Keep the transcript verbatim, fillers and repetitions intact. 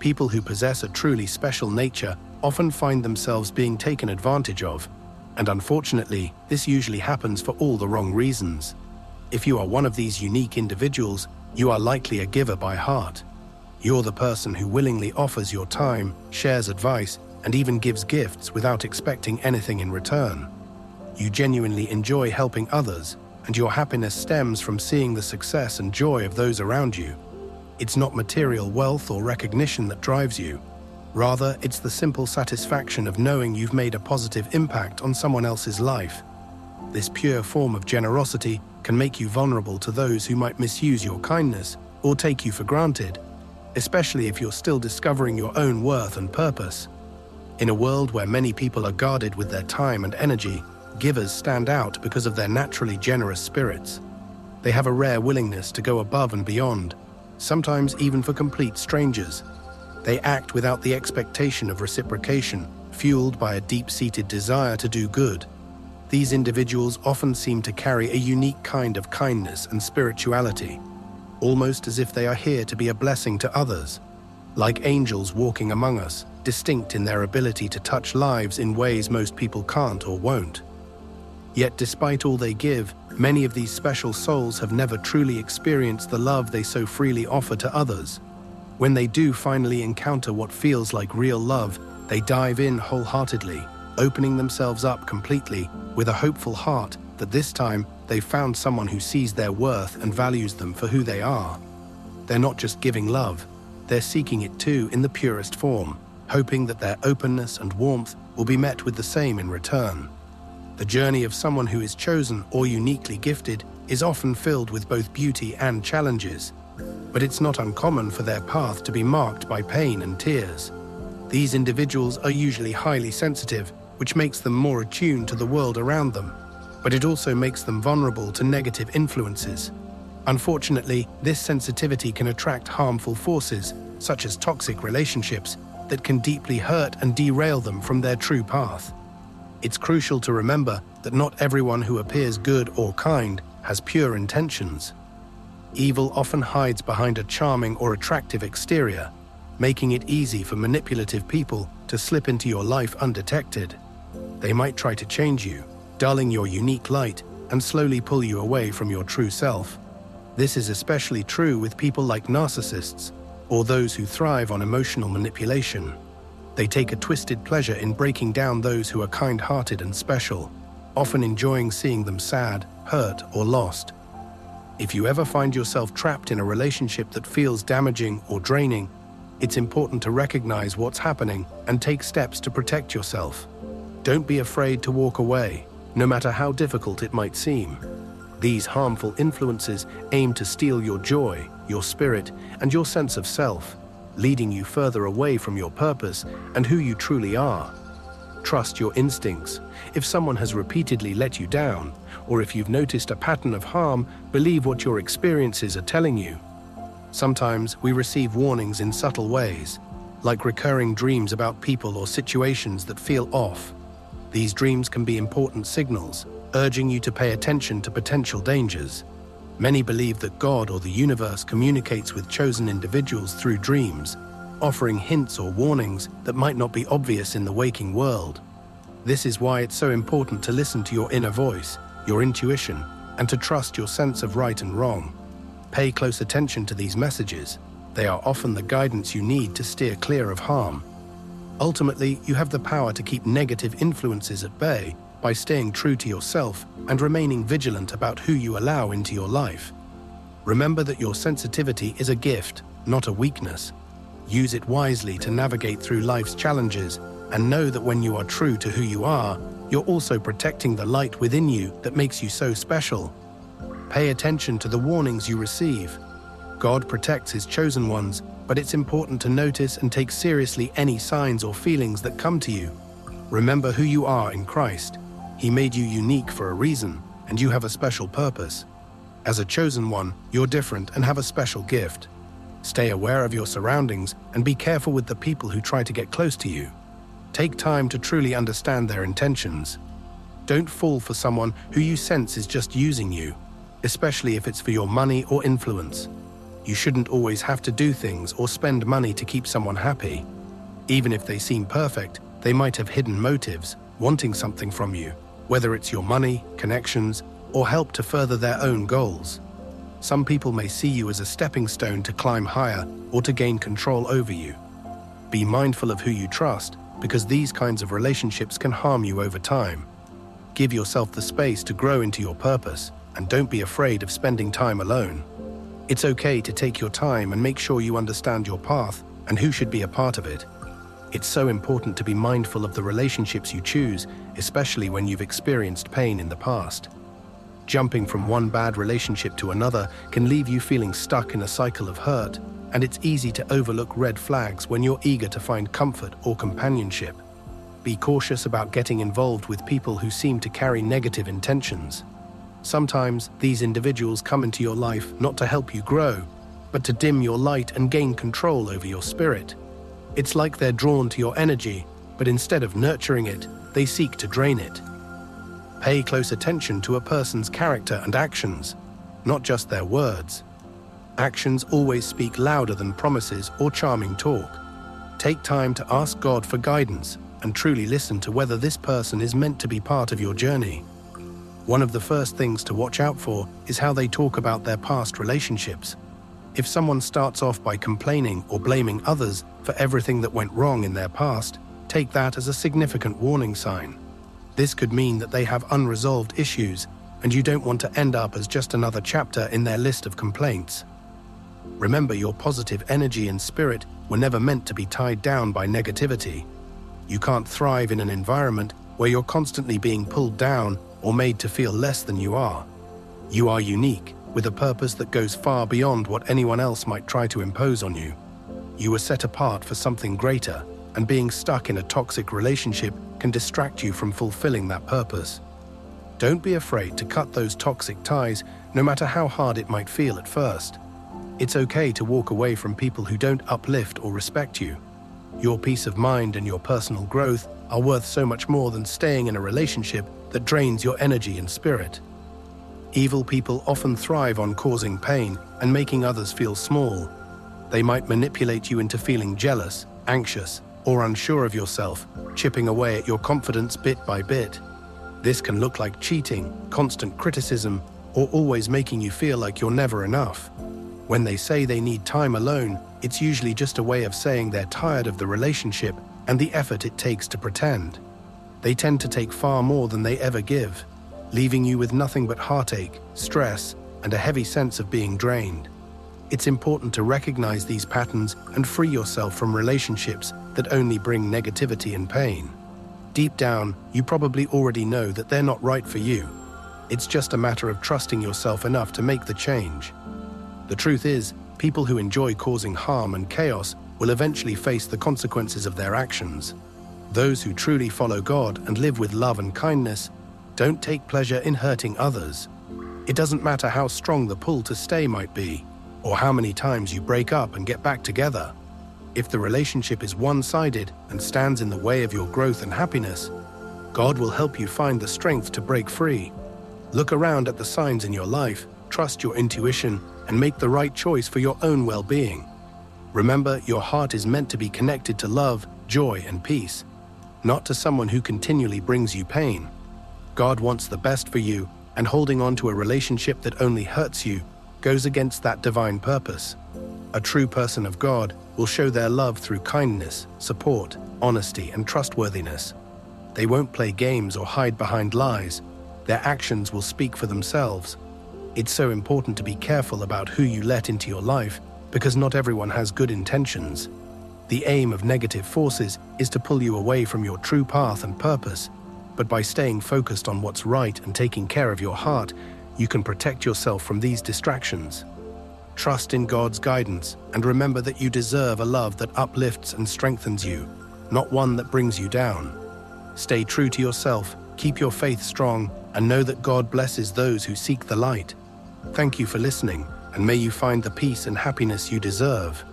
People who possess a truly special nature often find themselves being taken advantage of, and unfortunately, this usually happens for all the wrong reasons. If you are one of these unique individuals, you are likely a giver by heart. You're the person who willingly offers your time, shares advice, and even gives gifts without expecting anything in return. You genuinely enjoy helping others, and your happiness stems from seeing the success and joy of those around you. It's not material wealth or recognition that drives you. Rather, it's the simple satisfaction of knowing you've made a positive impact on someone else's life. This pure form of generosity can make you vulnerable to those who might misuse your kindness or take you for granted, especially if you're still discovering your own worth and purpose. In a world where many people are guarded with their time and energy, givers stand out because of their naturally generous spirits. They have a rare willingness to go above and beyond, sometimes even for complete strangers. They act without the expectation of reciprocation, fueled by a deep-seated desire to do good. These individuals often seem to carry a unique kind of kindness and spirituality, almost as if they are here to be a blessing to others. Like angels walking among us, distinct in their ability to touch lives in ways most people can't or won't. Yet despite all they give, many of these special souls have never truly experienced the love they so freely offer to others. When they do finally encounter what feels like real love, they dive in wholeheartedly, opening themselves up completely, with a hopeful heart that this time they've found someone who sees their worth and values them for who they are. They're not just giving love, they're seeking it too in the purest form, hoping that their openness and warmth will be met with the same in return. The journey of someone who is chosen or uniquely gifted is often filled with both beauty and challenges, but it's not uncommon for their path to be marked by pain and tears. These individuals are usually highly sensitive, which makes them more attuned to the world around them, but it also makes them vulnerable to negative influences. Unfortunately, this sensitivity can attract harmful forces, such as toxic relationships, that can deeply hurt and derail them from their true path. It's crucial to remember that not everyone who appears good or kind has pure intentions. Evil often hides behind a charming or attractive exterior, making it easy for manipulative people to slip into your life undetected. They might try to change you, dulling your unique light, and slowly pull you away from your true self. This is especially true with people like narcissists, or those who thrive on emotional manipulation. They take a twisted pleasure in breaking down those who are kind-hearted and special, often enjoying seeing them sad, hurt, or lost. If you ever find yourself trapped in a relationship that feels damaging or draining, it's important to recognize what's happening and take steps to protect yourself. Don't be afraid to walk away, no matter how difficult it might seem. These harmful influences aim to steal your joy, your spirit, and your sense of self, leading you further away from your purpose and who you truly are. Trust your instincts. If someone has repeatedly let you down, or if you've noticed a pattern of harm, believe what your experiences are telling you. Sometimes we receive warnings in subtle ways, like recurring dreams about people or situations that feel off. These dreams can be important signals, urging you to pay attention to potential dangers. Many believe that God or the universe communicates with chosen individuals through dreams, offering hints or warnings that might not be obvious in the waking world. This is why it's so important to listen to your inner voice, your intuition, and to trust your sense of right and wrong. Pay close attention to these messages. They are often the guidance you need to steer clear of harm. Ultimately, you have the power to keep negative influences at bay by staying true to yourself and remaining vigilant about who you allow into your life. Remember that your sensitivity is a gift, not a weakness. Use it wisely to navigate through life's challenges, and know that when you are true to who you are, you're also protecting the light within you that makes you so special. Pay attention to the warnings you receive. God protects His chosen ones, but it's important to notice and take seriously any signs or feelings that come to you. Remember who you are in Christ. He made you unique for a reason, and you have a special purpose. As a chosen one, you're different and have a special gift. Stay aware of your surroundings and be careful with the people who try to get close to you. Take time to truly understand their intentions. Don't fall for someone who you sense is just using you, especially if it's for your money or influence. You shouldn't always have to do things or spend money to keep someone happy. Even if they seem perfect, they might have hidden motives, wanting something from you, whether it's your money, connections, or help to further their own goals. Some people may see you as a stepping stone to climb higher or to gain control over you. Be mindful of who you trust, because these kinds of relationships can harm you over time. Give yourself the space to grow into your purpose, and don't be afraid of spending time alone. It's okay to take your time and make sure you understand your path and who should be a part of it. It's so important to be mindful of the relationships you choose, especially when you've experienced pain in the past. Jumping from one bad relationship to another can leave you feeling stuck in a cycle of hurt, and it's easy to overlook red flags when you're eager to find comfort or companionship. Be cautious about getting involved with people who seem to carry negative intentions. Sometimes these individuals come into your life not to help you grow, but to dim your light and gain control over your spirit. It's like they're drawn to your energy, but instead of nurturing it, they seek to drain it. Pay close attention to a person's character and actions, not just their words. Actions always speak louder than promises or charming talk. Take time to ask God for guidance and truly listen to whether this person is meant to be part of your journey. One of the first things to watch out for is how they talk about their past relationships. If someone starts off by complaining or blaming others for everything that went wrong in their past, take that as a significant warning sign. This could mean that they have unresolved issues, and you don't want to end up as just another chapter in their list of complaints. Remember, your positive energy and spirit were never meant to be tied down by negativity. You can't thrive in an environment where you're constantly being pulled down or made to feel less than you are. You are unique, with a purpose that goes far beyond what anyone else might try to impose on you. You were set apart for something greater, and being stuck in a toxic relationship can distract you from fulfilling that purpose. Don't be afraid to cut those toxic ties, no matter how hard it might feel at first. It's okay to walk away from people who don't uplift or respect you. Your peace of mind and your personal growth are worth so much more than staying in a relationship that drains your energy and spirit. Evil people often thrive on causing pain and making others feel small. They might manipulate you into feeling jealous, anxious, or unsure of yourself, chipping away at your confidence bit by bit. This can look like cheating, constant criticism, or always making you feel like you're never enough. When they say they need time alone, it's usually just a way of saying they're tired of the relationship and the effort it takes to pretend. They tend to take far more than they ever give, leaving you with nothing but heartache, stress, and a heavy sense of being drained. It's important to recognize these patterns and free yourself from relationships that only bring negativity and pain. Deep down, you probably already know that they're not right for you. It's just a matter of trusting yourself enough to make the change. The truth is, people who enjoy causing harm and chaos will eventually face the consequences of their actions. Those who truly follow God and live with love and kindness don't take pleasure in hurting others. It doesn't matter how strong the pull to stay might be, or how many times you break up and get back together. If the relationship is one-sided and stands in the way of your growth and happiness, God will help you find the strength to break free. Look around at the signs in your life, trust your intuition, and make the right choice for your own well-being. Remember, your heart is meant to be connected to love, joy, and peace, not to someone who continually brings you pain. God wants the best for you, and holding on to a relationship that only hurts you goes against that divine purpose. A true person of God will show their love through kindness, support, honesty, and trustworthiness. They won't play games or hide behind lies. Their actions will speak for themselves. It's so important to be careful about who you let into your life, because not everyone has good intentions. The aim of negative forces is to pull you away from your true path and purpose, but by staying focused on what's right and taking care of your heart, you can protect yourself from these distractions. Trust in God's guidance and remember that you deserve a love that uplifts and strengthens you, not one that brings you down. Stay true to yourself, keep your faith strong, and know that God blesses those who seek the light. Thank you for listening, and may you find the peace and happiness you deserve.